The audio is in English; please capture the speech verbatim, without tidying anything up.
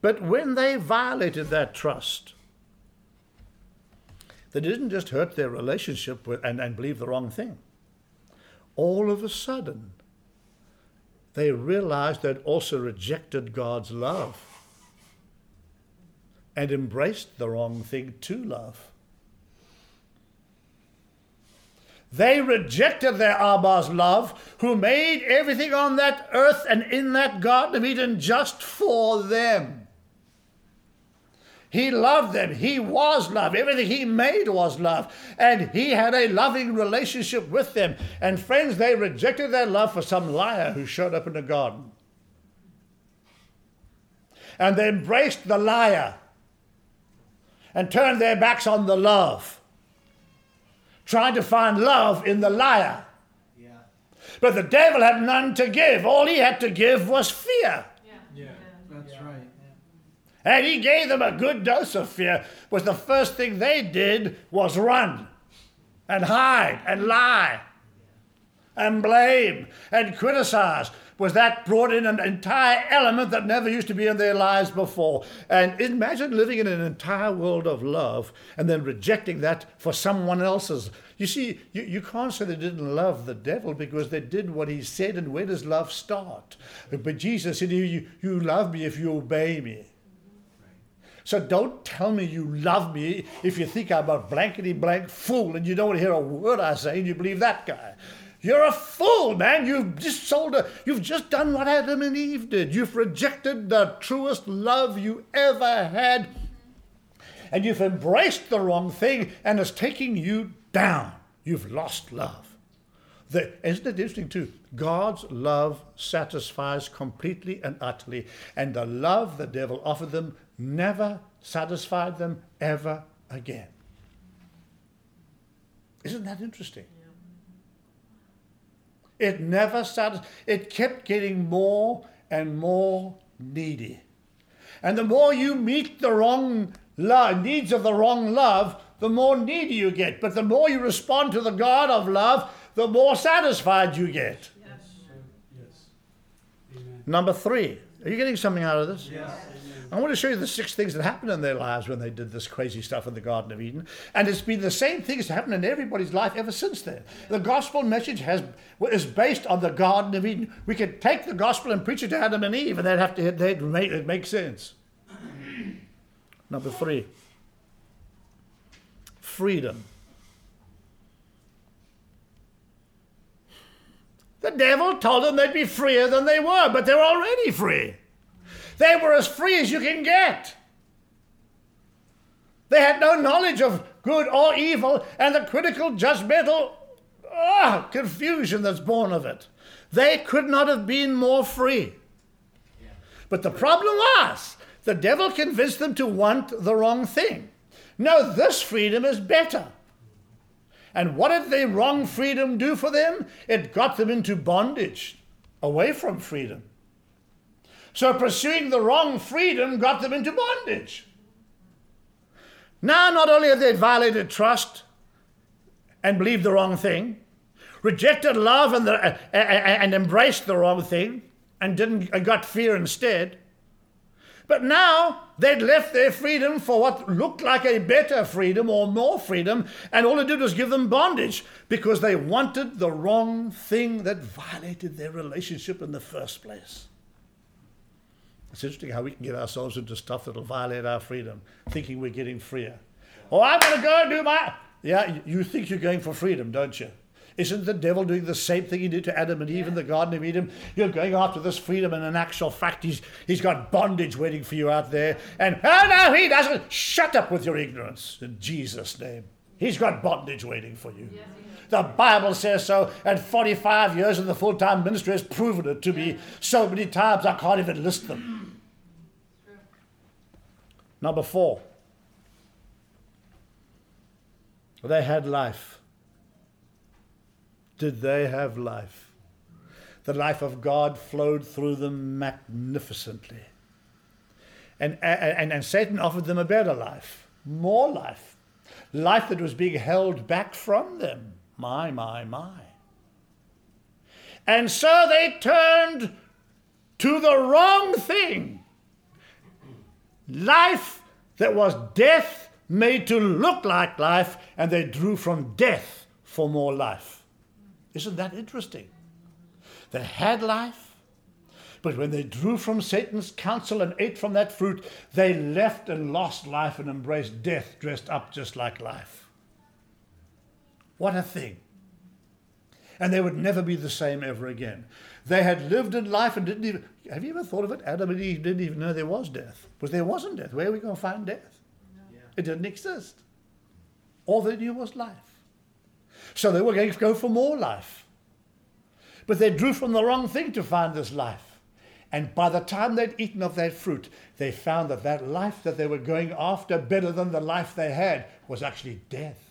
But when they violated that trust, they didn't just hurt their relationship with, and, and believe the wrong thing. All of a sudden, they realized they'd also rejected God's love and embraced the wrong thing to love. They rejected their Abba's love, who made everything on that earth and in that Garden of Eden just for them. He loved them. He was love. Everything he made was love. And he had a loving relationship with them. And friends, they rejected their love for some liar who showed up in the garden. And they embraced the liar and turned their backs on the love, trying to find love in the liar. Yeah. But the devil had none to give. All he had to give was fear. Yeah, yeah. That's yeah. right. Yeah. And he gave them a good dose of fear. Was the first thing they did was run and hide and lie and blame and criticize. Was that brought in an entire element that never used to be in their lives before. And imagine living in an entire world of love and then rejecting that for someone else's. You see, you, you can't say they didn't love the devil because they did what he said, and where does love start? But Jesus said, you, you love me if you obey me. So don't tell me you love me if you think I'm a blankety-blank fool and you don't hear a word I say and you believe that guy. You're a fool, man. You've just sold a, you've just done what Adam and Eve did. You've rejected the truest love you ever had. And you've embraced the wrong thing, and it's taking you down. You've lost love. The, isn't it interesting too? God's love satisfies completely and utterly. And the love the devil offered them never satisfied them ever again. Isn't that interesting? It never satisfied. It kept getting more and more needy. And the more you meet the wrong love, needs of the wrong love, the more needy you get. But the more you respond to the God of love, the more satisfied you get. Yes. Yes. Amen. Number three. Are you getting something out of this? Yes. I want to show you the six things that happened in their lives when they did this crazy stuff in the Garden of Eden. And it's been the same things that happened in everybody's life ever since then. The gospel message has is based on the Garden of Eden. We could take the gospel and preach it to Adam and Eve, and they'd have to they'd make it make sense. Number three. Freedom. The devil told them they'd be freer than they were, but they were already free. They were as free as you can get. They had no knowledge of good or evil and the critical, judgmental oh, confusion that's born of it. They could not have been more free. Yeah. But the problem was, the devil convinced them to want the wrong thing. No, this freedom is better. And what did the wrong freedom do for them? It got them into bondage, away from freedom. So pursuing the wrong freedom got them into bondage. Now, not only have they violated trust and believed the wrong thing, rejected love and, the, uh, uh, and embraced the wrong thing, and didn't and got fear instead, but now they'd left their freedom for what looked like a better freedom or more freedom, and all it did was give them bondage because they wanted the wrong thing that violated their relationship in the first place. It's interesting how we can get ourselves into stuff that will violate our freedom, thinking we're getting freer. Oh, I'm going to go and do my... Yeah, you think you're going for freedom, don't you? Isn't the devil doing the same thing he did to Adam and Eve in the Garden of Eden? You're going after this freedom, and in actual fact, he's, he's got bondage waiting for you out there. And, oh, no, he doesn't. Shut up with your ignorance in Jesus' name. He's got bondage waiting for you. Yes, the Bible says so, and forty-five years in the full-time ministry has proven it to me so many times I can't even list them. Number four, they had life. Did they have life? The life of God flowed through them magnificently. And, and, and Satan offered them a better life, more life, life that was being held back from them. My, my, my. And so they turned to the wrong thing life that was death made to look like life, and they drew from death for more life. Isn't that interesting? They had life, but when they drew from Satan's counsel and ate from that fruit, they left and lost life and embraced death dressed up just like life. What a thing. And they would never be the same ever again. They had lived in life and didn't even, have you ever thought of it? Adam and Eve didn't even know there was death. Because there wasn't death. Where are we going to find death? No. It didn't exist. All they knew was life. So they were going to go for more life. But they drew from the wrong thing to find this life. And by the time they'd eaten of that fruit, they found that that life that they were going after, better than the life they had, was actually death.